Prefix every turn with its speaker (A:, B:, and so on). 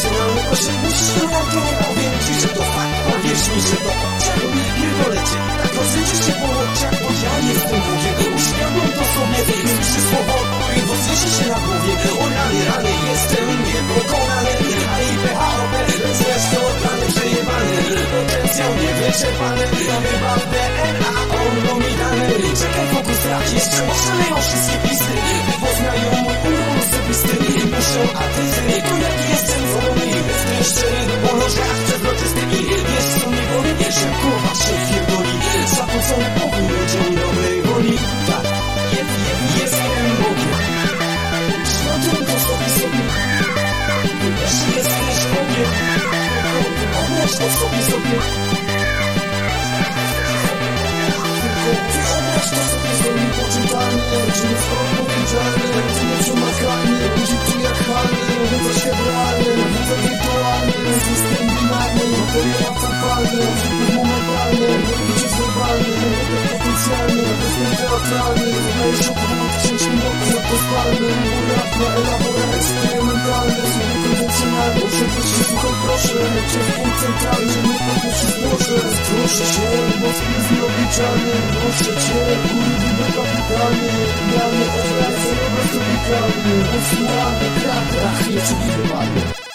A: emocjonalny. Proszę, musisz to nie powiedzieć, że to fakt. Powiedz mi, że to obciach. Pierdolę cię, tak rozejdziesz się po łokciach, bo ja jestem Bogiem. Uświadom to sobie, słyszy słowo, które wozjeży się na głowie. O rany, rany, jestem niepokonany. A i PHOP, zresztą plany przejebane. Potencjał niewyczerpany, chyba w DNA ono mi dane. Czekaj, fokus tracisz, oszaleją wszystkie pisy. Poznają mój umór osobisty. Muszą atyzy, to jaki jestem wolny. Jestem szczery, bo lożach przezroczysty. I wiesz co mnie boli, szybko was się pierdoli. Zapłacone pokój ludziom dobrej woli. Tak, jestem Bogiem. Światem to sobie. Jeśli jesteś Bogiem, wyobraź to sobie. Wyobraź to sobie poczytany, czy jest odpowiedzialny, czy nie przemakalny, ludzi tu jak halny, to świetlany, to wirtualny, system binarny, materia zapalny, momentalny, życie zlebalny, potencjalny, występ teatralny, znajesz obrót, 6 minut zapozwalny, urap na elaborat eksperymentalny, sobie konwencjonalny, przecież się słuchaj proszę, cię w punkt centralny, nie podnosi zboże, proszę się, mózg jest nieobliczalny, proszę cię, góry widok kapitalny, idealny obraz, obraz tropikalny, odsłuchany, krach, nie przewidywalny.